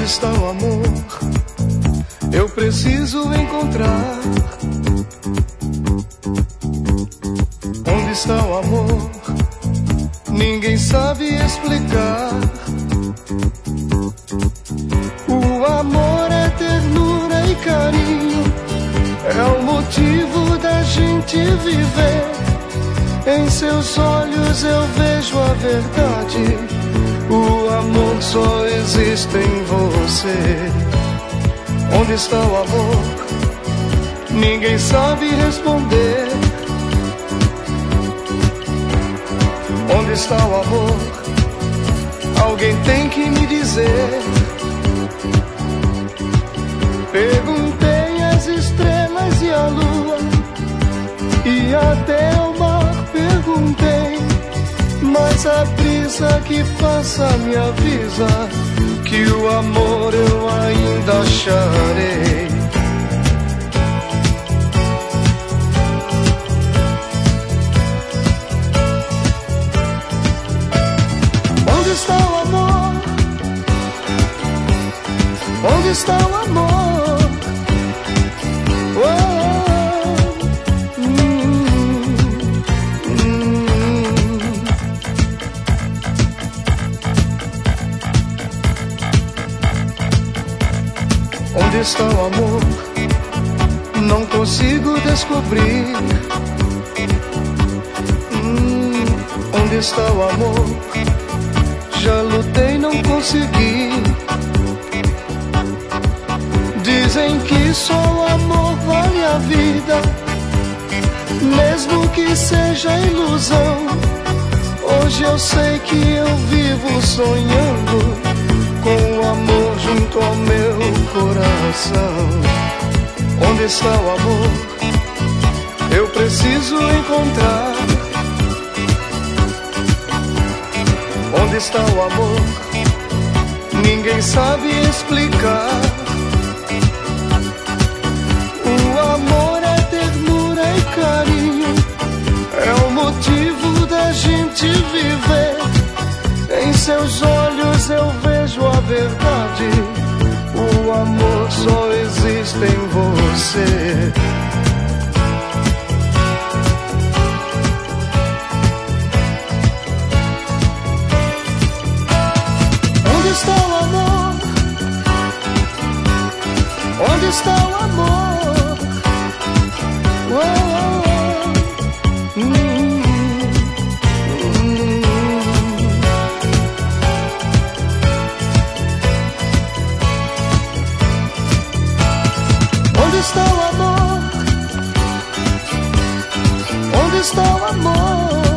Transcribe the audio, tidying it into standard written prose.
está o amor? Eu preciso encontrar. Onde está o amor? Ninguém sabe explicar. O amor é ternura e carinho, é o motivo da gente viver. Em seus olhos eu vejo a verdade. O amor só existe em você. Onde está o amor? Ninguém sabe responder. Onde está o amor? Alguém tem que me dizer. Perguntei às estrelas e à lua, e até ao mar perguntei, mas a brisa que passa me avisa que o amor eu ainda acharei. Onde está o amor? Onde está o amor? Onde está o amor? Não consigo descobrir. Onde está o amor? Já lutei, não consegui. Dizem que só o amor vale a vida, mesmo que seja ilusão. Hoje eu sei que eu vivo sonhando com o amor junto ao meu coração. Onde está o amor? Eu preciso encontrar. Onde está o amor? Ninguém sabe explicar. O amor é ternura e carinho, é o motivo da gente viver. Em seus olhos eu vejo a verdade. O amor só existe em você. Onde está o amor? Onde está o amor? Onde está o amor? Onde está o amor?